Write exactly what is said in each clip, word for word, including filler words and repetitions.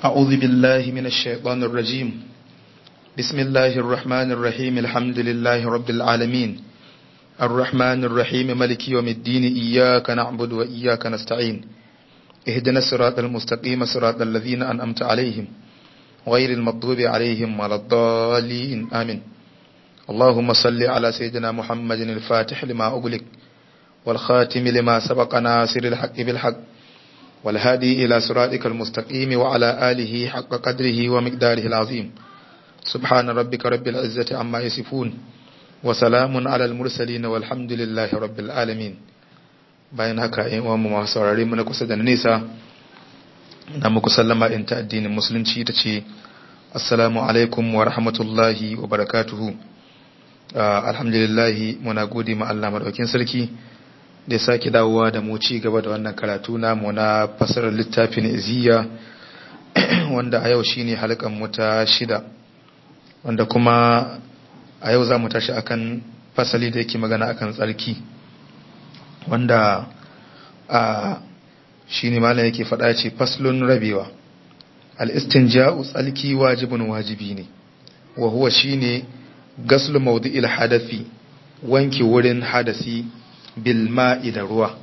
أعوذ بالله من الشيطان الرجيم. بسم الله الرحمن الرحيم. الحمد لله رب العالمين الرحمن الرحيم ملك يوم الدين. إياك نعبد وإياك نستعين. اهدنا الصراط المستقيم صراط الذين أنعمت عليهم غير المغضوب عليهم ولا الضالين آمين. اللهم صل على سيدنا محمد الفاتح لما أغلق والخاتم لما سبق ناصر الحق بالحق والهادي إلى صراطك المستقيم وعلى آله حق قدره ومقداره العظيم. سبحان ربك رب العزة عما يصفون وسلام على المرسلين والحمد لله رب العالمين. bayan haka in uwan mu masu saurare mu na kusa da nesa na muku sallama in ta addinin musulunci ta ce assalamu alaikum wa rahmatullahi wa barakatuhu. alhamdulillah muna gode ma Allah madaukakin sarki da ya sake dawowa da mu ci gaba da wannan karatu namu na fasarar littafin Iziya wanda a yau shine halkan mu ta shida, wanda kuma a yau za mu tashi akan fasali da yake magana akan tsarki, wanda a shine malam yake faɗa ce faslun rabewa. al-istinja'u tsalki wajibun wajibi ne, wa huwa shine gaslu mawdi'il hadathi, wanke wurin hadasi bil ma'i da ruwa.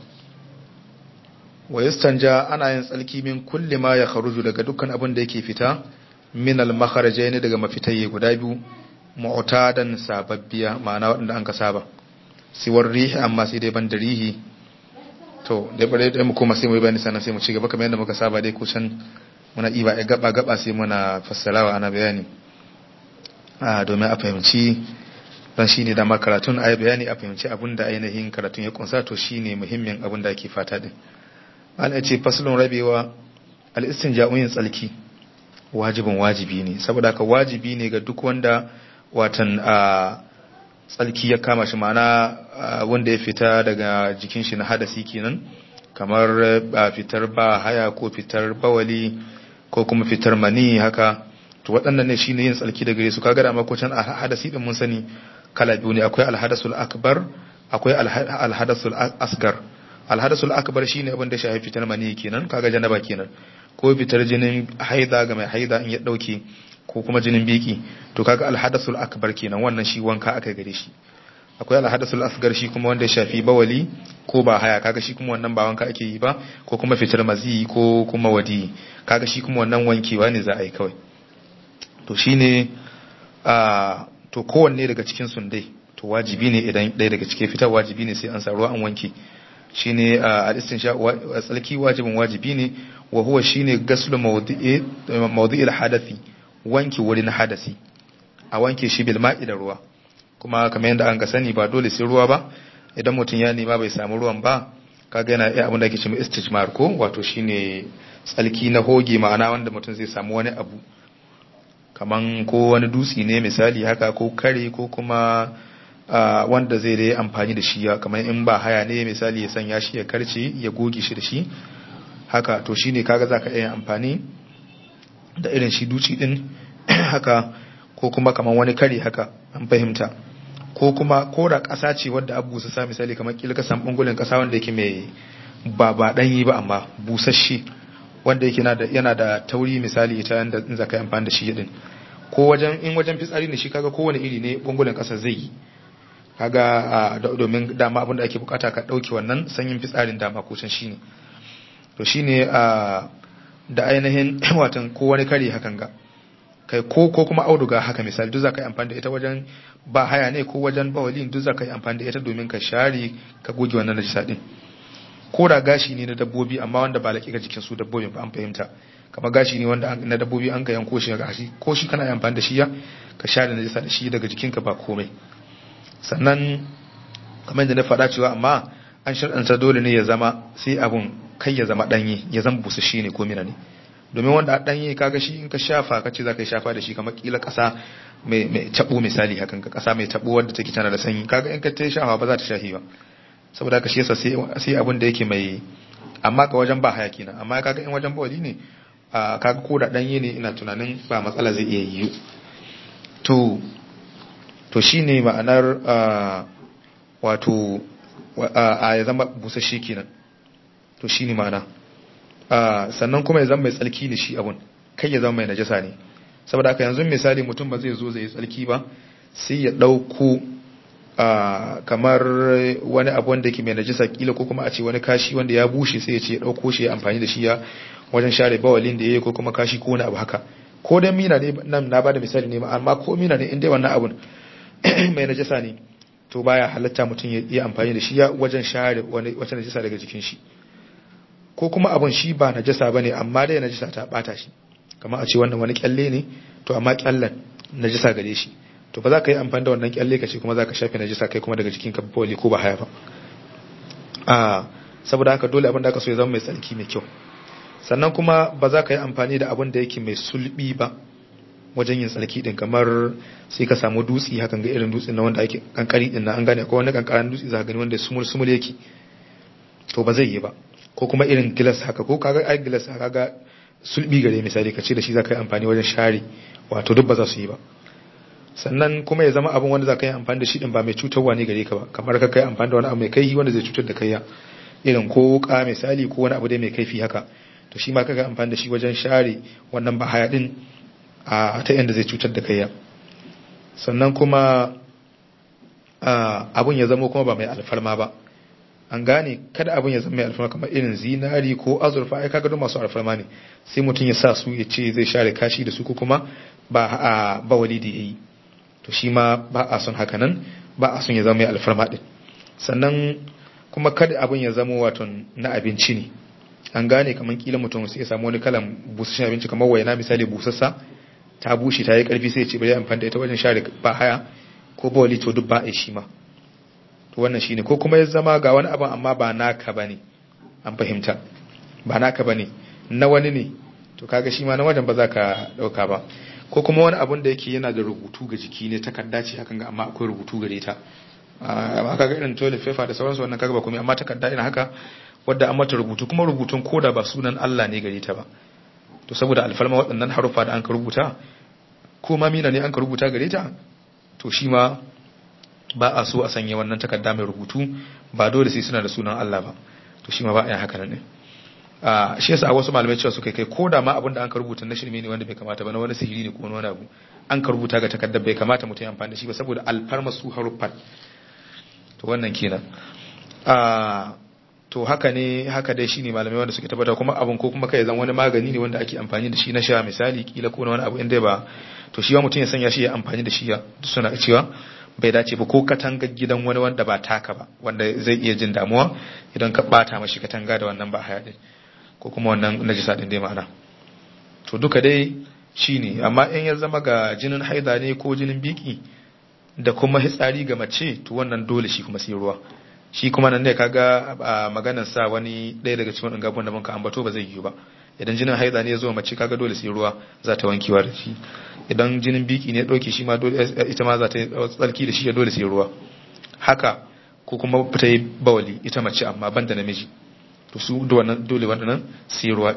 wa yastanja ana yin tsalki min kulli ma ya kharuju daga dukkan abin da yake fita min al makharajaini daga mafitaye guda biyu mu'tadan sababbiya, ma'ana wanda an ka saba siwar rihi, amma sai dai ban da rihi. to dai bare dai mu koma sai mu yi bayani sannan sai mu ci gaba kamar yadda muka saba dai kusan muna iba ya gaba gaba sai muna fassarawa ana bayani a domin a fahimci dan shine da makaratun ayi bayani a fahimci abin da ainihin karatun ya kunsa. to shine muhimmin abin da ake fata din. an ce faslun rabewa al-istinja'u yin tsalki wajibin wajibi ne, saboda haka wajibi ne ga duk wanda watan a tsalki ya kama shi, ma'ana wanda ya fita daga jikin shi na hadasi kenan, kamar fitar ba haya ko fitar bawali ko kuma fitar mani haka. to waɗannan ne shine yin tsalki daga gare su. kaga da makocin hadasi din mun sani kala biyu ne, akwai alhadasul akbar akwai alhadasul asgar. alhadasul akbar shine abin da shi fitar mani kenan, kaga janaba kenan, ko fitar jinin haida ga mai haida in ya dauke, ko kuma jinin biki. to kaga alhadasul akbar kenan, wannan shi wanka aka gare shi. akwai alhadasul asgar shi kuma wanda ya shafi bawali ko ba haya, kaga shi kuma wannan ba wanka ake yi ba, ko kuma fitar mazi ko kuma wadi, kaga shi kuma wannan wankewa ne za a yi kawai. to shine a to kowanne daga cikin sun dai to wajibi ne idan ɗaya daga cikin fitar wajibi ne sai an sa ruwa an wanke. shine al-istinsha tsalki wajibin wajibi ne, wa huwa shine gaslu mawdi'i mawdi'il hadathi, wanke wurin hadasi a wanke shi bil ma'i da ruwa. kuma kamar yadda an ga sani ba dole sai ruwa ba, idan mutum ya nema bai samu ruwan ba kaga yana iya abin da ake cewa istijmar, ko wato shine tsalki na hoge, ma'ana wanda mutum zai samu wani abu kaman ko wani dutse ne misali haka, ko kare, ko kuma Uh, wanda zai da amfani da shi ya kamar in ba haya ne misali ya sanya shi ya karce ya goge shi da shi haka. to shine kaga zaka iya amfani da irin shi duci din haka, ko kuma kamar wani kare haka, an fahimta. ko kuma kora kasa ce wadda abu su sa misali kamar kila ka san bangulin kasa wanda yake mai ba ba danyi ba amma busasshe, wanda yake yana da yana da tauri misali ita yanda in zaka yi amfani da shi din. ko wajen in wajen fitsari ne shi kaga kowane iri ne bangulin kasa zai yi, kaga domin dama abin da ake bukata ka dauke wannan sanyin fitsarin dama ko can shine. to shine da ainihin watan ko wani kare hakan ga kai ko ko kuma auduga haka misali, duk zaka yi amfani da ita wajen ba haya ne ko wajen bawalin, duk zaka yi amfani da ita domin ka share ka goge wannan najisa din. ko da gashi ne na dabbobi amma wanda ba laƙi ga jikin su dabbobin ba, an fahimta. kamar gashi ne wanda na dabbobi an ka yanko shi ga gashi, ko shi kana amfani da shi ya ka share najisa da shi daga jikinka ba komai. sannan kamar da na faɗa cewa amma an shar'anta dole ne ya zama sai abun kai ya zama ɗanye, ya zama busasshe ne ko mina ne, domin wanda ɗanye kaga shi in ka shafa ka ce za ka yi shafa da shi kamar kila ƙasa mai taɓo misali hakan, ka ƙasa mai taɓo wadda take tana da sanyi, kaga in ka ta shafa ba za ta shahi ba. saboda haka shi yasa sai abun da yake mai, amma ka wajen ba haya kenan. amma kaga in wajen bawali ne kaga ko da ɗanye ne ina tunanin ba matsala zai iya yiwu. to to shi ne ma'anar wato a ya zama busasshe kenan. to shi ne ma'ana sannan kuma ya zama mai tsalki ne shi abun, kai ya zama mai najasa ne. Saboda haka yanzu misali mutum ba zai zo zai yi tsarki ba sai ya dauko kamar wani abu wanda yake mai najasa kila ko kuma a ce wani kashi wanda ya bushe sai ya ce ya dauko shi ya amfani da shi ya wajen share bawalin da yayi ko kuma kashi ko wani abu haka, ko dan mina ne nan na bada misali ne amma ko mina ne inda wannan abun mai najasa ne to baya halatta mutum ya yi amfani da shi ya wajen share wani wata najasa daga jikin shi, ko kuma abun shi ba najasa bane amma dai najasa ta bata shi, kamar a ce wannan wani kyalle ne to amma kyallen najasa gare shi to ba za ka yi amfani da wannan kyalle ka ce kuma za ka shafe najasa kai kuma daga jikin ka bawali ko ba haya ba. a saboda haka dole abin da aka so ya zama mai tsarki mai kyau. Sannan kuma ba za ka yi amfani da abin da yake mai sulbi ba wajen yin tsarki din, kamar sai ka samu dutsi hakan ga irin dutsen na wanda ake kankari din na an gane akwai wani kankaran dutsi za ka gani wanda sumul sumul yake to ba zai yi ba, ko kuma irin gilas haka ko kaga ai gilas haka ga sulbi gare misali ka ce da shi za ka yi amfani wajen share wato duk ba za su yi ba. Sannan kuma ya zama abin wanda za ka yi amfani da shi din ba mai cutarwa ne gare ka ba, kamar ka kai amfani da wani abu mai kaifi wanda zai cutar da kai ya irin ko ka misali ko wani abu dai mai kaifi haka to shi ma kaga amfani da shi wajen share wannan ba haya din a ta yanda zai cutar da kai ya. Sannan kuma abun ya zama kuma ba mai alfarma ba, an gane kada abun ya zama mai alfarma kamar irin zinari ko azurfa ai kaga duk masu alfarma ne sai mutum ya sa su ya ce zai share kashi da su ko kuma ba a ba walidi yayi to shi ma ba a son haka nan, ba a son ya zama mai alfarma din. Sannan kuma kada abun ya zama wato na abinci ne, an gane kamar kila mutum sai ya samu wani kalan busasshen abinci kamar waina misali busassa ta bushe ta yi karfi sai ya ce bari amfani da ita wajen share ba haya ko bawali to duk ba a shi ma to wannan shine. Ko kuma ya zama ga wani abin amma ba naka bane, an fahimta ba naka bane na wani ne to kaga shi ma na wajen ba za ka dauka ba. Ko kuma wani abun da yake yana da rubutu ga jiki ne takarda ce hakan ga amma akwai rubutu gare ta amma kaga irin toilet paper da sauransu wannan kaga ba komai, amma takarda ina haka wadda an mata rubutu kuma rubutun koda ba sunan Allah ne gare ta ba to saboda alfarma waɗannan harufa da an ka rubuta ko ma mina ne an ka rubuta gare ta to shi ma ba a so a sanya wannan takarda mai rubutu ba dole sai suna da sunan Allah ba to shi ma ba a yin haka nan ne. a shi yasa wasu malamai cewa suka kai koda ma abin da an ka rubuta na shirme ne wanda bai kamata ba na wani sihiri ne ko wani abu an ka rubuta ga takardar bai kamata mutum ya amfani da shi ba saboda alfarma su haruffan to wannan kenan. a to haka ne haka dai shine malamai wanda suke tabbata kuma abun ko kuma kai zan wani magani ne wanda ake amfani da shi na sha misali kila ko wani abu inda ba to shi wa mutum ya sanya shi ya amfani da shi ya suna cewa bai dace ba, ko katanga gidan wani wanda ba taka ba wanda zai iya jin damuwa idan ka bata mashi katanga da wannan ba haya din ko kuma wannan najisa din dai ma'ana to duka dai shine. Amma in ya zama ga jinin haida ne ko jinin biki da kuma hitsari ga mace to wannan dole shi kuma sai ruwa, shi kuma nan ne kaga maganar sa wani ɗaya daga cikin gabon da muka ambato ba zai yi ba. Idan jinin haida ne ya zo mace kaga dole sai ruwa za ta wankewa da shi, idan jinin biki ne ya dauke shi ma dole ita ma za ta tsarki da shi ya dole sai ruwa haka, ko kuma fita yi bawali ita mace amma banda namiji to su wannan dole wannan sai ruwa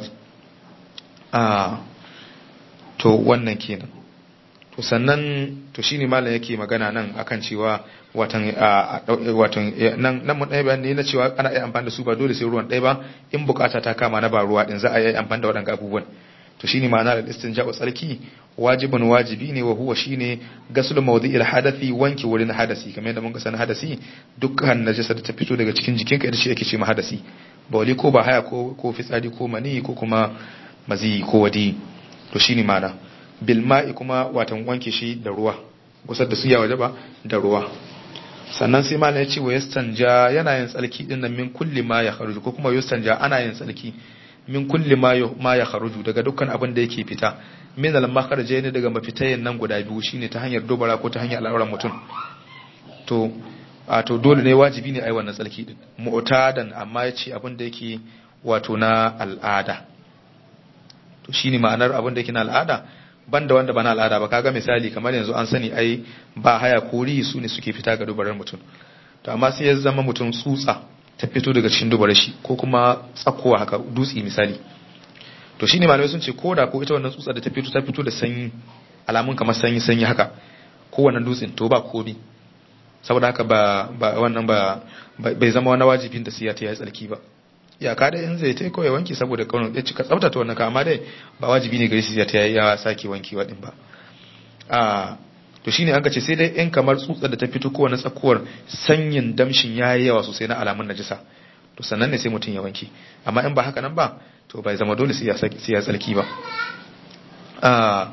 a to wannan kenan. to sannan to shine malam yake magana nan akan cewa watan watan nan nan mun dai bayani na cewa ana iya amfani da su ba dole sai ruwan dai ba, in bukata ta kama na ba ruwa din za a yi amfani da wadannan abubuwan to shine ma'ana da istinja'u tsarki wajibun wajibi ne wa huwa shine gaslu mawdi'il hadathi wanki wurin hadasi kamar yadda mun ga san hadasi dukkan najasa da ta fito daga cikin jikinka ita ce yake ce ma hadasi bawli ko ba haya ko ko fitsari ko mani ko kuma mazi ko wadi to shine ma'ana bil ma'i kuma watan wanke shi da ruwa gusar da su ya wajaba da ruwa. Sannan sai malam ya ce wa yastanja yana yin tsalki din nan min kulli ma ya kharuju ko kuma yastanja ana yin tsalki min kulli ma ma ya kharuju daga dukkan abin da yake fita min al makharajaini daga mafitayen nan guda biyu shine ta hanyar dubara ko ta hanyar al'auran mutum to a to dole ne wajibi ne ai wannan tsalki din mu'tadan amma yace abin da yake wato na al'ada to shine ma'anar abin da yake na al'ada banda wanda ba na al'ada ba. Kaga misali kamar yanzu an sani ai ba haya kori su ne suke fita ga dubarar mutum to amma sai ya zama mutum tsutsa ta fito daga cikin dubarar shi ko kuma tsakowa haka dutsi misali to shine malamai sun ce koda ko ita wannan tsutsa da ta fito ta fito da sanyi alamun kamar sanyi sanyi haka ko wannan dutsin to ba komi saboda haka ba ba wannan ba bai zama wani wajibin da sai ya ta yi tsarki ba ya ka da in zai tai kawai wanki saboda kaunar ya cika tsaftace wannan ka amma dai ba wajibi ne gare shi ya ta ya sake wanki wadin ba a to shine an ce sai dai in kamar tsutsar da ta fito ko wani tsakuwar sanyin damshin yayi yawa sosai na alamun najisa to sannan ne sai mutum ya wanki amma in ba haka nan ba to bai zama dole sai ya saki sai ya tsarki ba a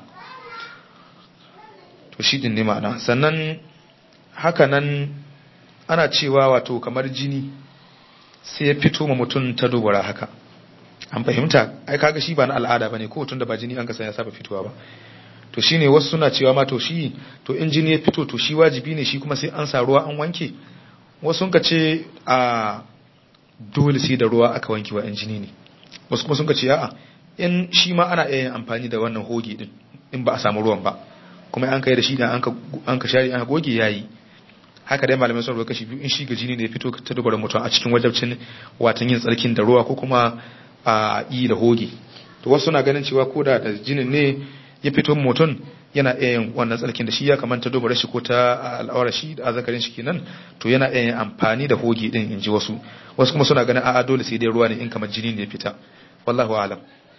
to shi din ne ma'ana sannan haka nan ana cewa wato kamar jini sai ya fito ma mutum ta dubura haka an fahimta ai kaga shi ba na al'ada bane ko tun da ba jini an ka san ya saba fitowa ba to shine wasu suna cewa ma to shi to in jini ya fito to shi wajibi ne shi kuma sai an sa ruwa an wanke wasu sun ka ce a dole sai da ruwa aka wanke wa in jini ne wasu kuma sun ka ce a'a in shi ma ana iya yin amfani da wannan hoge din in ba a samu ruwan ba kuma an kai da shi da an ka an ka share an goge yayi haka dai malamai sun roƙa shi biyu in shi ga jini ne ya fito ta dubara mutum a cikin wajabcin watan yin tsarkin da ruwa ko kuma a yi da hoge to wasu suna ganin cewa ko da jinin ne ya fito mutum yana iya yin wannan tsarkin da shi ya kamanta dubara shi ko ta al'aura shi da azakarin shi kenan to yana iya yin amfani da hoge din inji wasu wasu kuma suna ganin a'a dole sai dai ruwa ne in kamar jini ne ya fita wallahu a'lam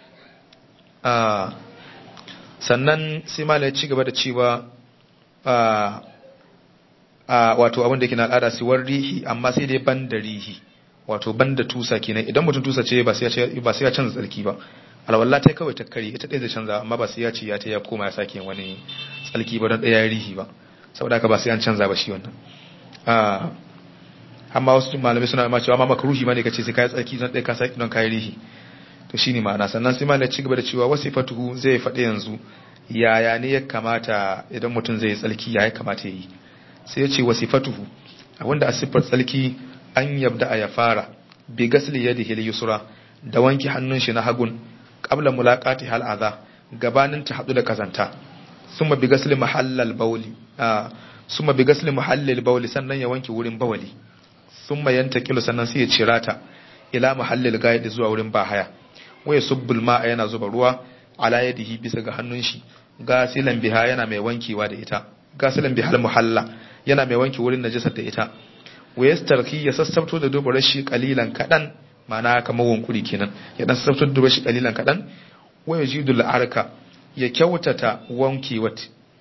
sannan sai malai ya ci gaba da cewa a wato abin da yake na al'ada siwar rihi amma sai dai ban da rihi wato ban da tusa kenan idan mutum tusa ce ba sai ya canza tsarki ba alwala ta kawai ta kare ita ɗaya zai canza amma ba sai ya ce ya ta ya koma ya sake wani tsarki ba don ɗaya rihi ba saboda haka ba sai an canza ba shi wannan amma wasu malamai suna ma cewa ma makruhi ma ne kace sai kai tsarki don ɗaya ka sake don kai rihi to shine ma'ana sannan sai malai ci gaba da cewa wasifatuhu zai faɗi yanzu yaya ne ya kamata idan mutum zai yi tsarki ya kamata ya yi sai ya ce wasifatuhu abinda a siffar tsalki an yabda a ya fara bi gasli yadihi al-yusra da wanki hannun shi na hagun qabla mulaqati hal adha gabanin ta hadu da kazanta summa bi gasli mahallal bawli summa bi gasli mahallal bawli sannan ya wanki wurin bawali summa yantakilu sannan sai ya cirata ila mahallil gaidi zuwa wurin bahaya waya subbul ma'a yana zuba ruwa ala yadihi bisa ga hannun shi gasilan biha yana mai wankewa da ita gasilan bihal muhalla yana mai wanke wurin najasar da ita wa yastarki ya sassabto da dubar shi kalilan kadan mana kamar wankuri kenan ya dan sassabto da dubar shi kalilan kadan wa yajidul arka ya kyautata wankewat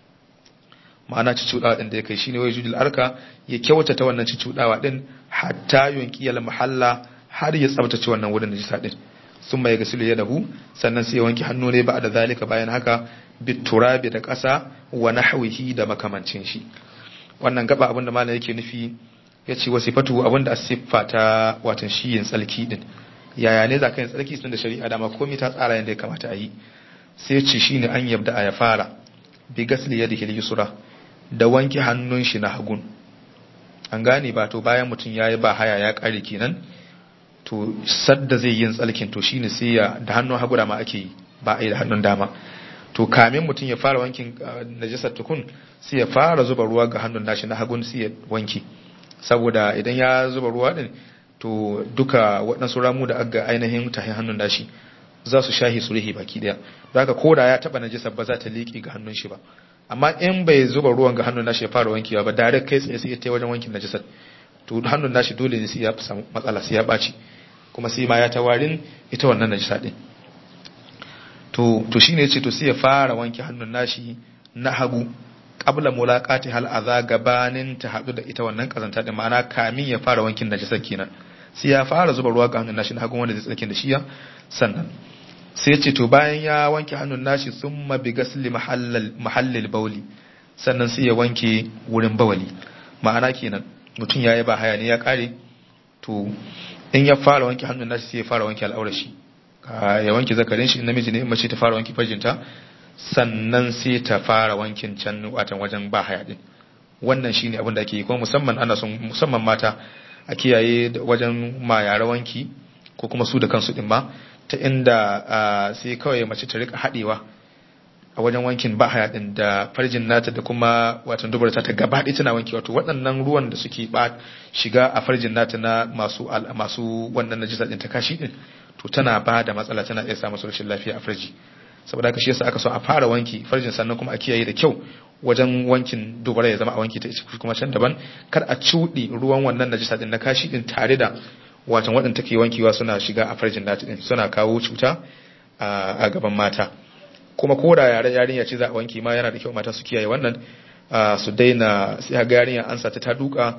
ma'ana cicudawa din da ya kai shine wa yajidul arka ya kyautata wannan cicudawa din hatta yunqiyal muhalla har ya tsabtace wannan wurin najasa din summa ya gasilu yadahu sannan sai ya wanke hannu ne ba da zalika bayan haka biturabi da ƙasa wa nahwihi da makamancin shi wannan gaba abinda malam yake nufi yace wasifatu abinda asiffa ta watan shi yin tsalki din yaya ne zaka yin tsalki tun da shari'a dama komai ta tsara yanda ya kamata a yi sai yace shine an yabda ya fara bi gasli yadihi al-yusra da wanke hannun shi na hagun an gane ba to bayan mutum yayi ba haya ya kare kenan to sadda zai yin tsalkin to shine sai ya da hannun hagu da ma ake yi ba a yi da hannun dama to kamin mutum ya fara wankin najasar tukun sai ya fara zuba ruwa ga hannun nashi na hagun sai ya wanki saboda idan ya zuba ruwa din to duka waɗansu ramu da aga ainihin tahin hannun nashi za su shahi su rihi baki daya don haka koda ya taba najasar ba za ta liƙe ga hannun shi ba amma in bai zuba ruwan ga hannun nashi ya fara wankewa ba direct kai tsaye sai ya tai wajen wankin najasar to hannun nashi dole ne sai ya samu matsala sai ya ɓaci kuma sai ma ya tawarin ita wannan najasa din to to shine yace to sai ya fara wanke hannun nashi na hagu qabla mulaqati hal adha gabanin ta hadu da ita wannan kazanta din ma'ana kamin ya fara wankin najasa kenan sai ya fara zuba ruwa ga hannun nashi na hagu wanda zai tsarkin da shi ya sannan sai yace to bayan ya wanke hannun nashi thumma bi ghasli mahallal mahallil bawli sannan sai ya wanke wurin bawali ma'ana kenan mutum yayi ba haya ne ya kare to in ya fara wanke hannun nashi sai ya fara wanke al'aurar shi ya wanke zakarin shi namiji ne in mace ta fara wanke farjinta sannan sai ta fara wankin can watan wajen ba haya din wannan shine abin da ake yi kuma musamman ana son musamman mata a kiyaye wajen ma yara wanki ko kuma su da kansu din ma ta inda sai kawai mace ta rika hadewa a wajen wankin ba haya din da farjin nata da kuma watan dubarta ta gaba ɗaya tana wanki wato waɗannan ruwan da suke ba shiga a farjin nata na masu masu wannan najisa din ta kashi din to tana ba da matsala tana iya samu rashin lafiya a farji saboda haka shi yasa aka so a fara wanki farjin sannan kuma a kiyaye da kyau wajen wankin dubara ya zama a wanki ta kuma can daban kar a cuɗi ruwan wannan najisa din na kashi din tare da watan waɗanda take wankewa suna shiga a farjin nata din suna kawo cuta a gaban mata. Kuma ko da yare yarinya ce za a wanke ma yana da kyau mata su kiyaye wannan su daina sai ga yarinya an sa ta ta duka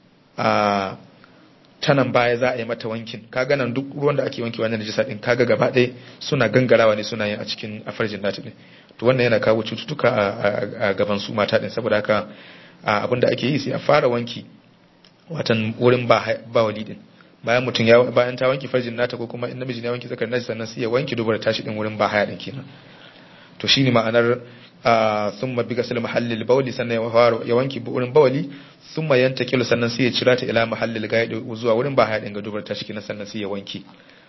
a tanan baya za a yi mata wankin, kaga nan duk ruwan da ake wankewa na najisa din kaga gaba ɗaya suna gangarawa ne suna yin a cikin afarjin nata din, to wannan yana kawo cututtuka a gaban su mata din. Saboda haka abin da ake yi sai a fara wanki watan wurin bawali din, bayan mutum ya bayan ta wanki farjin nata ko kuma in namiji ne ya wanki zakar nashi sannan sai ya wanki dubura tashi din wurin ba haya din kenan. To shine ma'anar thumma bi ghasl mahallil bawli, sannan ya wanki wurin bawali, thumma yantakilu sannan sai ya cira ta ila mahallil gaidi zuwa wurin ba haya din ga dubura tashi kenan, sannan sai ya wanki.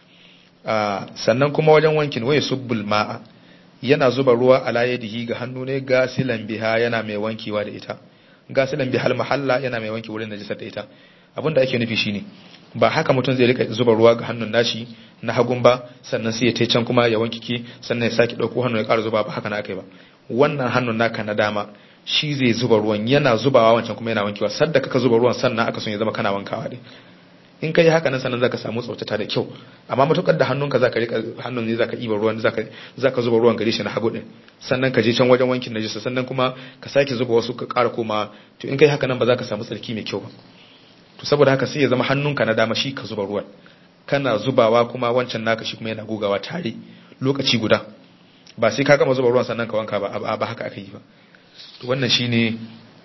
Sannan kuma wajen wankin waya subbul ma'a, yana zuba ruwa ala yadihi ga hannu ne gasilan biha, yana mai wankewa da ita. Gasilan bihal mahalla, yana mai wanki wurin najisar da ita. Abinda ake nufi shine ba haka mutum zai rika zuba ruwa ga hannun nashi na hagun ba sannan sai ya tai can kuma ya wanki ki sannan ya saki dauko hannu ya ƙara zuba, ba haka na kai ba. Wannan hannun naka na dama shi zai zuba ruwan, yana zubawa wancan kuma yana wankewa. Sadda kaka zuba ruwan sannan aka son ya zama kana wankawa din. In kai haka nan sannan zaka samu tsautata da kyau. Amma matukar da hannunka zaka rika hannun ne zaka iba ruwan, zaka zaka zuba ruwan gare shi na hagu din, sannan ka je can wajen wankin najisa sannan kuma ka sake zuba wasu ka ƙara koma, to in kai haka nan ba za ka samu tsarki mai kyau ba. To saboda haka sai ya zama hannunka na dama shi ka zuba ruwan, kana zubawa kuma wancan naka shi kuma yana gogawa tare lokaci guda, ba sai ka gama zuba ruwan sannan ka wanka ba, ba haka aka yi ba. To wannan shine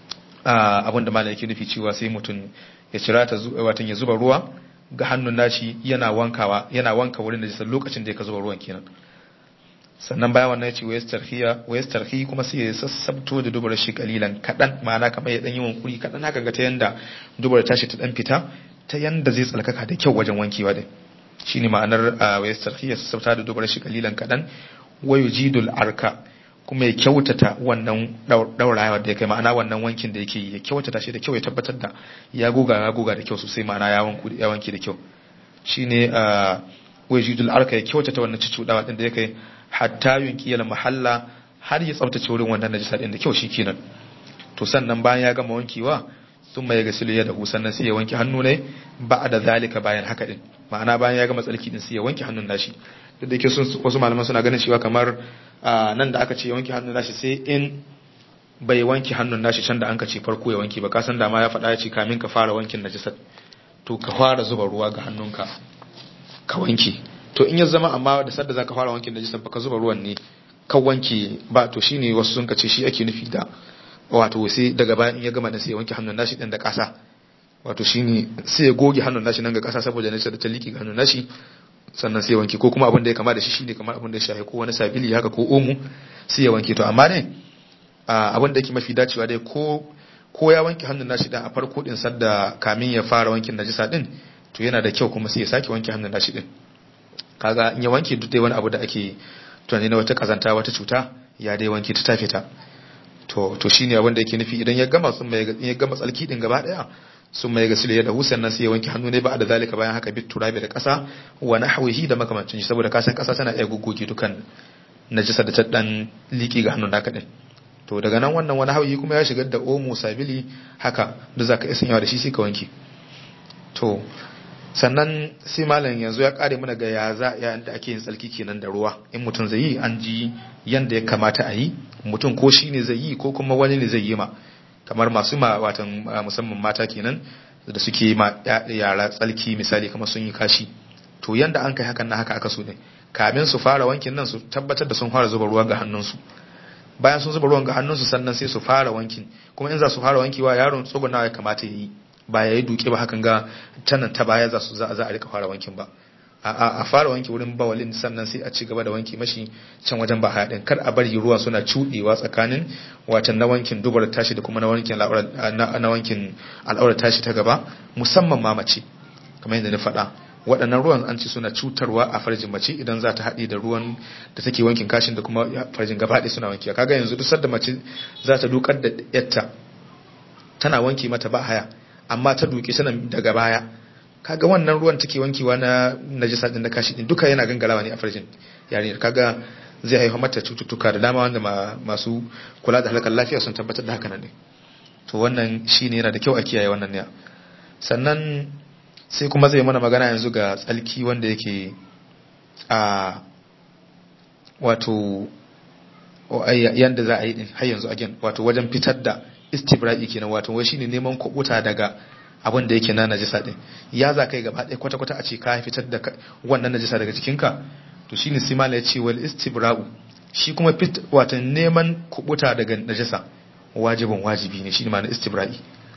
abin da malai yake nufi cewa sai mutum ya cira ta watan ya zuba ruwa ga hannun nashi yana wankawa, yana wanka wurin da jisa lokacin da ya ka zuba ruwan kenan. Sannan bayan wannan ya ce wayas tarhiya wayas tarhi kuma sai ya sassabto da dubura shi kalilan kadan, ma'ana kamar ya dan yi wankuri kadan haka ga ta yanda dubura tashi ta dan fita ta yanda zai tsalkaka da kyau wajen wankewa din. Shine ma'anar wayas tarhiya, sassabta da dubura shi kalilan kadan, wayujidul arka kuma ya kyautata wannan daurawa da ya kai, ma'ana wannan wankin da yake yi ya kyautata shi da kyau, ya tabbatar da ya goga ya goga da kyau sosai, ma'ana ya wanku ya wanki da kyau. Shine wayujidul arka, ya kyautata wannan cicudawa din da ya kai hatta yunkiyal mahalla, har ya tsaftace wurin wannan najisa din da kyau shikenan. To sannan bayan ya gama wankewa thumma yaghsilu yadahu, sannan sai ya wanke hannu ne ba'da zalika, bayan haka din, ma'ana bayan ya gama tsarki din sai ya wanke hannun nashi. Da yake sun wasu malaman suna ganin cewa kamar nan da aka ce ya wanke hannun nashi sai in bai wanke hannun nashi can da an ka ce farko ya wanke ba, ka san da ma ya faɗa ya ce kamin ka fara wankin najisar to ka fara zuba ruwa ga hannunka ka wanke. To in ya zama amma da sadda zaka fara wankin najisar baka zuba ruwan ne ka wanke ba, to shine wasu sun kace shi ake nufi da wato sai daga bayan in ya gama da sai ya wanke hannun nashi din da ƙasa, wato shine sai ya goge hannun nashi nan ga ƙasa saboda najisar da ta liƙe ga hannun nashi sannan sai ya wanke, ko kuma abin da ya kama da shi shine kamar abin da ya shafi ko wani sabili haka ko omo sai ya wanke. To amma ne abin da yake mafi dacewa dai ko ko ya wanke hannun nashi din a farko din sadda kamin ya fara wankin najisa din, to yana da kyau kuma sai ya sake wanke hannun nashi din. Kaga in ya wanke duk dai wani abu da ake tunani na wata kazanta wata cuta ya dai wanke ta tafi ta. To to shine abin da yake nufi idan ya gama sun mai ya gama tsalki din gaba daya sun mai gasile ya da husan nan sai ya wanke hannu ne ba da zalika bayan haka bit turabi da kasa wa nahwihi da makamancin shi, saboda kasan kasa tana iya guggoge dukan najisa da ta dan liki ga hannun naka din. To daga nan wannan wani hawi kuma ya shigar da omo sabili haka da zaka iya sanyawa da shi sai ka wanke. To sannan sai malam yanzu ya kare mana ga ya za ya da ake yin tsalki kenan da ruwa. In mutum zai yi an ji yanda ya kamata a yi, mutum ko shi ne zai yi ko kuma wani ne zai yi ma, kamar masu ma watan musamman mata kenan da suke ma yara tsalki misali kamar sun yi kashi. To yanda an kai hakan na haka aka so ne kamin su fara wankin nan su tabbatar da sun fara zuba ruwa ga hannunsu. Bayan sun zuba ruwan ga hannunsu sannan sai su fara wankin, kuma in za su fara wankewa yaron tsugunawa ya kamata ya yi, ba ya yi duke ba hakan ga tanan ta baya za su za a rika fara wankin ba. a fara wanke wurin bawalin sannan sai a ci gaba da wanke mashi can wajen bahaya din, kar a bari ruwa suna cudewa tsakanin watan na wankin dubar tashi da kuma na wankin na wankin al'aurar tashi ta gaba, musamman ma mace kamar yadda na faɗa. Waɗannan ruwan an ci suna cutarwa a farjin mace idan za ta haɗe da ruwan da take wankin kashin da kuma farjin gaba ɗaya suna wankewa. Kaga yanzu duk sadda mace za ta dukar da yatta tana wanke mata bahaya amma ta duke sanan daga baya, kaga wannan ruwan take wankewa na najisa din da kashi din duka yana gangarawa ne a farjin yarinyar. Kaga zai haifa mata cututtuka da dama wanda masu kula da halakar lafiya sun tabbatar da haka nan ne. To wannan shine yana da kyau a kiyaye wannan ne. Sannan sai kuma zai mana magana yanzu ga tsalki wanda yake a wato yanda za a yi din har yanzu again wato wajen fitar da istibra'i kenan wato wai shine neman kubuta daga abin da yake na najisa din ya za kai gaba ɗaya kwata kwata a ce ka fitar da wannan najisa daga jikinka to shine sai mala ya ce wal istibra'u shi kuma fit wato neman kubuta daga najisa wajibin wajibi ne shine ma'ana istibra'i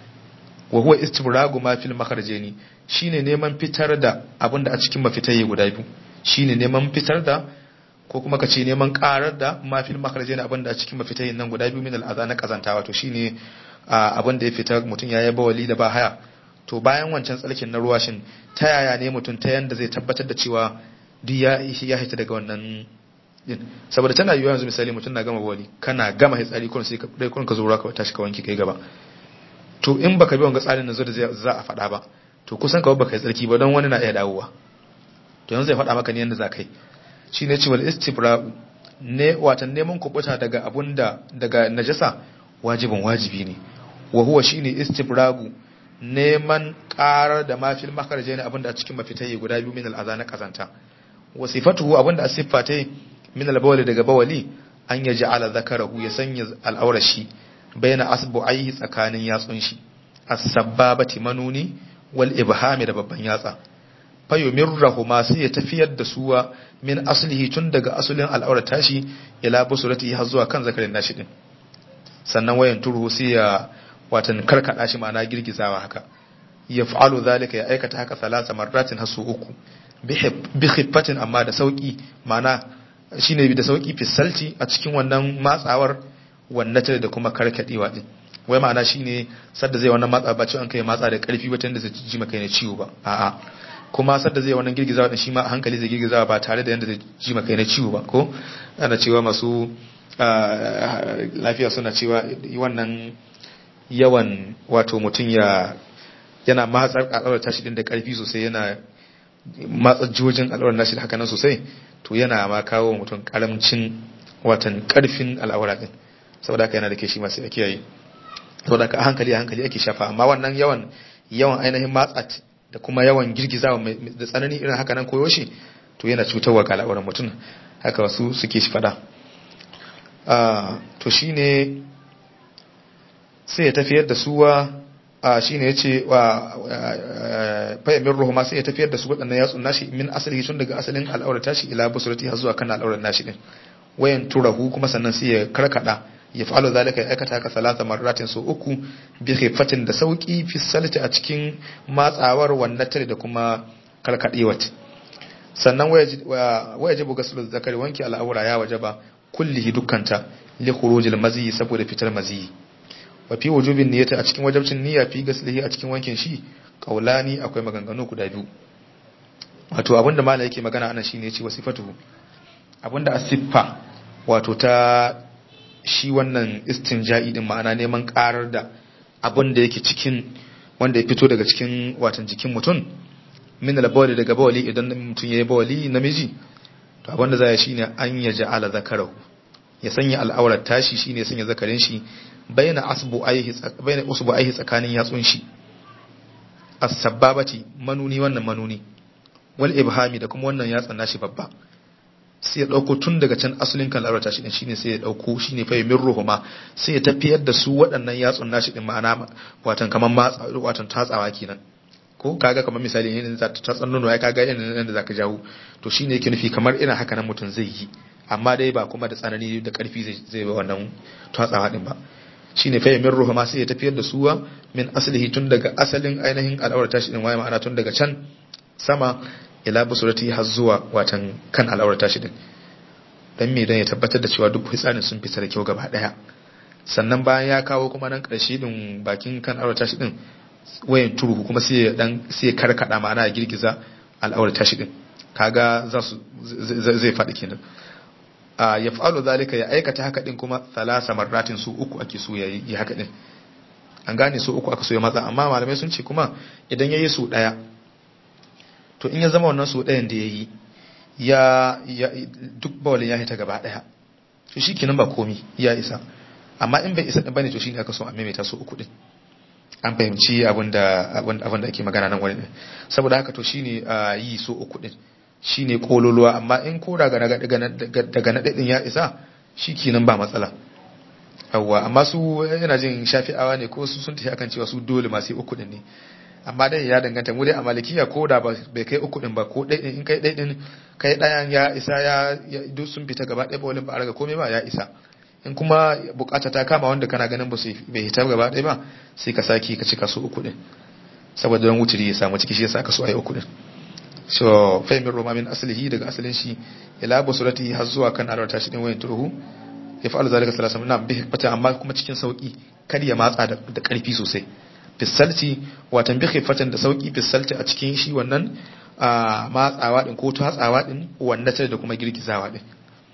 wa huwa istibragu ma fil makharajaini shine neman fitar da abin da a cikin mafitaye guda biyu shine neman fitar da ko kuma ka ce neman karar da mafil makarje na abinda a cikin mafitayin nan guda biyu min al'aza na kazanta wato shine abin da ya fita mutum ya yaba wali da ba haya to bayan wancan tsalkin na ruwa shin ta yaya ne mutum ta yanda zai tabbatar da cewa duk ya ya hita daga wannan din saboda tana yiwuwa yanzu misali mutum na gama wali kana gama hitsari kun sai ka dai kun ka zo ruwa ka tashi ka wanki kai gaba to in baka bi wanga tsarin nan zo da za a faɗa ba to kusan ka baka yi tsarki ba don wani na iya dawowa to yanzu zai faɗa maka ne yanda za kai shi ne cewa istibra'u ne watan neman kubuta daga abunda daga najasa wajibin wajibi ne wa huwa shine istibra'u neman karar da mafil makarje ne abunda a cikin mafitayi guda biyu min al'aza na kazanta wa sifatuhu abunda a siffatai min al-bawli daga bawali an yaj'ala zakarahu ya sanya al'aurashi bayna asbu'aihi tsakanin yatsun shi as-sabbabati manuni wal ibhami da babban yatsa fayomirrahu ma sai ya tafiyar da suwa min aslihi tun daga asulin al'aurar tashi ila busurati har zuwa kan zakarin nashi din sannan wayan turhu sai ya watan karkada shi ma'ana girgizawa haka yaf'alu zalika ya aikata haka salasa marratin hasu uku bi khiffatin amma da sauki ma'ana shine da sauki fisalti a cikin wannan matsawar wannan da kuma karkadewa din wai ma'ana shine sadda zai wannan matsa ba ci an kai matsa da karfi ba tunda zai ji maka ne ciwo ba a'a kuma sadda zai wannan girgizawa din shi ma a hankali zai girgizawa ba tare da yanda zai ji maka ne ciwo ba ko ana cewa masu lafiya suna cewa wannan yawan wato mutum ya yana matsar al'aurar tashi din da karfi sosai yana matsar jojin al'aurar nashi da haka nan sosai to yana ma kawo mutum karamcin watan karfin al'aura din saboda haka yana da ke shi masu ake yayi saboda haka a hankali a hankali ake shafa amma wannan yawan yawan ainihin matsat da kuma yawan girgizawa da tsanani irin haka nan koyo shi to yana cutarwa ga al'auran mutum haka wasu suke shi fada to shine sai ya tafiyar da suwa shine yace wa fayamin ruhu ma sai ya tafiyar da su wadannan yatsun nashi min asali tun daga asalin al'aurar tashi ila busurati har zuwa kan al'aurar nashi din wayan turahu kuma sannan sai ya karkada ya fa'alu zalika ya aikata haka salasa marratin so uku bi khifatin da sauki fi salati a cikin matsawar wannan da kuma karkadewat sannan wayajibu ghusl zakari wanki al'aura ya wajaba kullihi dukkanta li khurujil mazi saboda fitar mazi wa fi wujubin niyyati a cikin wajibcin niyya fi ghuslihi a cikin wankin shi qaulani akwai maganganu guda biyu wato abinda malai yake magana anan shine yace wasifatu abinda asiffa wato ta shi wannan istinja'i din ma'ana neman karar da abin da yake cikin wanda ya fito daga cikin watan jikin mutum min al-bawli daga bawli idan mutum yayi bawli namiji to abin da zai shine an yaj'ala zakarahu ya sanya al'aurar tashi shine ya sanya zakarin shi bayna asbu'aihi bayna usbu'aihi tsakanin yatsun shi as-sababati manuni wannan manuni wal ibhami da kuma wannan yatsan nashi babba sai ya dauko tun daga can asalin kan al'aurata shi din shine sai ya dauko shine fa yamin ruhuma sai ya tafiyar da su waɗannan yatsun nashi din ma'ana watan kaman matsa watan tatsawa kenan ko kaga kamar misali ne za ta tatsan nono ai kaga irin da zaka jawo to shine yake nufi kamar irin haka nan mutun zai yi amma dai ba kuma da tsanani da karfi zai zai ba wannan tatsawa din ba shine fa yamin ruhuma sai ya tafiyar da su min aslihi tun daga asalin ainihin al'aurata shi din waye ma'ana tun daga can sama ila busurati har zuwa watan kan al'aurar tashi din dan me dan ya tabbatar da cewa duk fitsarin sun fita da kyau gaba daya sannan bayan ya kawo kuma nan karshe din bakin kan al'aurar tashi din wayan turuhu kuma sai dan sai karkada ma'ana girgiza al'aurar tashi din kaga za su zai faɗi kenan a yaf'alu zalika ya aikata haka din kuma thalasa marratin su uku ake so ya yi haka din an gane su uku aka so ya matsa amma malamai sun ce kuma idan yayi su daya to in ya zama wannan su ɗayan da ya yi ya duk bawalin ya hita gaba ɗaya to shi kenan ba komi ya isa amma in bai isa ɗin bane to shi ne aka so a maimaita su uku ɗin an fahimci abinda abinda ake magana nan wani saboda haka to shine yi so uku din shine kololuwa amma in ko daga daga na din ya isa shikenan ba matsala yawa amma su yana jin shafi'awa ne ko su sun tafi akan cewa su dole ma sai uku din ne amma dai ya danganta mu dai a malikiya ko da bai kai uku din ba ko dai in kai dai din kai dayan ya isa ya duk sun fita gaba ɗaya ba wani ba a raga komai ba ya isa in kuma bukata ta kama wanda kana ganin ba su bai hita gaba ɗaya ba sai ka saki ka cika su uku din saboda don wuturi ya samu ciki shi yasa ka so ayi uku din so fahimir roma min aslihi daga asalin shi ila basurati har zuwa kan alwata shi din wayin turhu ya fa'al zalika sallallahu alaihi wasallam bi hikmata amma kuma cikin sauki kar ya matsa da karfi sosai fisalti watan bi khifatan da sauki fisalti a cikin shi wannan matsawa din ko tatsawa din wannan da kuma girgizawa din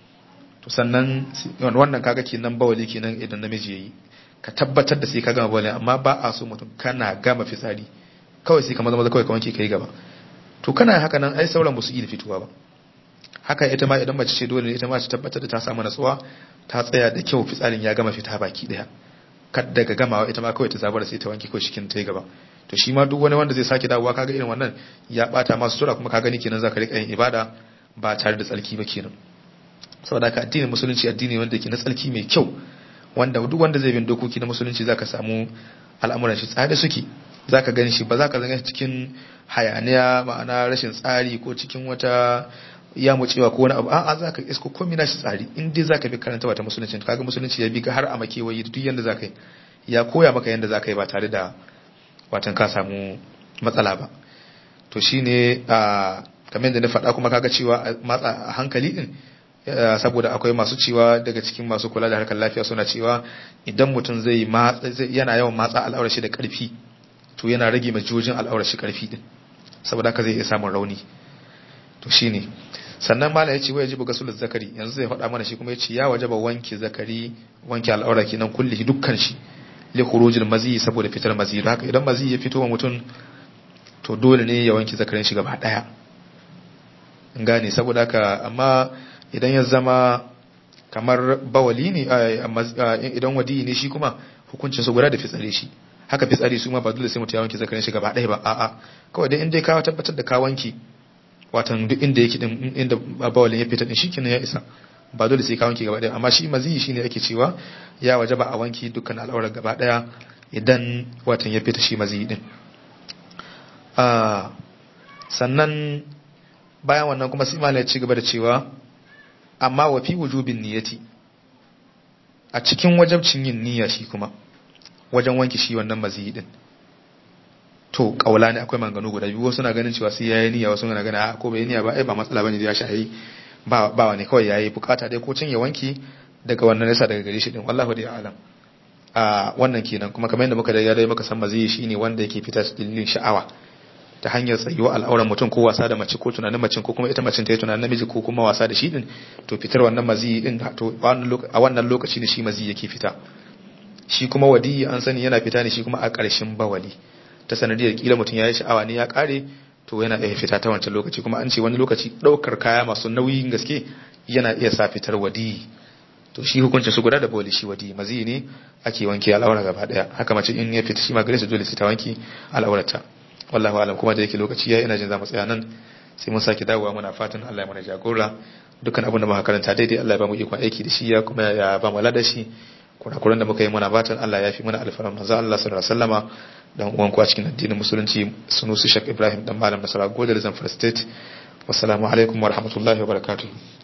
to sannan wannan kaga kenan bawali kenan idan namiji yayi ka tabbatar da sai ka gama bawali amma ba a so mutum kana gama fitsari kawai sai ka maza maza kawai ka wanke kai gaba to kana haka nan ai sauran ba su yi fituwa ba haka ita ma idan mace ce dole ne ita ma ta tabbatar da ta samu natsuwa ta tsaya da kyau fitsarin ya gama fita baki daya kad daga gamawa ita ma kawai ta zabara sai ta wanke kawai shikin ta yi gaba to shi ma duk wani wanda zai sake dawowa kaga irin wannan ya bata masu tura kuma ka gani kenan zaka rika yin ibada ba tare da tsalki ba kenan saboda haka addinin musulunci addini wanda ke na tsalki mai kyau wanda duk wanda zai bin dokoki na musulunci zaka samu al'amuran shi tsare suke zaka gani shi ba zaka zanga cikin hayaniya ma'ana rashin tsari ko cikin wata ya mucewa ko wani abu a'a zaka isko komai na shi tsari in dai zaka bi karanta wata musulunci kaga musulunci ya bi ka har a makewayi duk yanda zaka yi ya koya maka yanda zaka yi ba tare da watan ka samu matsala ba to shine a kamar da na faɗa kuma kaga cewa matsa a hankali din saboda akwai masu cewa daga cikin masu kula da harkar lafiya suna cewa idan mutum zai yana yawan matsa al'aurar shi da karfi to yana rage majojin al'aurar shi karfi din saboda haka zai iya samun rauni to shine sannan mala ya ce wai yajibu gasul zakari yanzu zai faɗa mana shi kuma ya ce ya wajaba wanke zakari wanke al'aura kenan kulli dukkan shi li khurujil mazi saboda fitar mazi haka idan mazi ya fito wa mutum to dole ne ya wanke zakarin shi gaba daya gane saboda haka amma idan ya zama kamar bawali ne idan wadi ne shi kuma hukuncin su guda da fitsare shi haka fitsari su ma ba dole sai mutum ya wanke zakarin shi gaba daya ba a'a kawai dai in dai ka tabbatar da ka wanke watan duk inda yake din inda bawalin ya fita din shikenan ya isa ba dole sai ka wanke gaba daya amma shi mazi shine ake cewa ya wajaba a wanke dukkan al'aurar gaba daya idan watan ya fita shi mazi din ah sannan bayan wannan kuma sai malai ya ci gaba da cewa amma wa fi wujubin niyyati a cikin wajabcin yin niyya shi kuma wajen wanke shi wannan mazi din to kaula ne akwai manganu guda biyu wasu na ganin cewa sai yayi niyya wasu na ganin a ko bai niyya ba ai ba matsala bane da ya shayi ba ba wani kawai yayi bukata dai ko cin ya wanki daga wannan nasa daga gare shi din wallahi da alam a wannan kenan kuma kamar yadda muka da ya dai muka san mazi shine wanda yake fita cikin sha'awa ta hanyar tsayuwa al'auran mutum ko wasa da mace ko tunanin mace ko kuma ita macin ta yi tunanin namiji ko kuma wasa da shi din to fitar wannan mazi din to a wannan lokaci ne shi mazi yake fita shi kuma wadi an sani yana fita ne shi kuma a ƙarshen bawali ta sanadiyar kila mutum ya yi sha'awa ne ya kare to yana iya fita ta wancan lokaci kuma an ce wani lokaci ɗaukar kaya masu nauyin gaske yana iya sa fitar wadi to shi hukuncin su guda da bawali shi wadi mazi ne ake wanke al'aura gaba daya haka mace in ya fita shi ma gare su dole sai ta wanke al'aurata wallahu alam kuma da yake lokaci yayi ina jin za mu tsaya nan sai mun sake dawowa muna fatan Allah ya mana jagora dukkan abin da muka karanta daidai Allah ya ba mu iko aiki da shi ya kuma ya ba mu ladashi kurakuran da muka yi muna fatan Allah ya fi mana alfaran manzo Allah sallallahu alaihi wasallama dan uwan ku a cikin addinin musulunci Sunusi Sheikh Ibrahim dan malam Nasara Godar Zamfara State wassalamu alaikum wa rahmatullahi wa barakatuh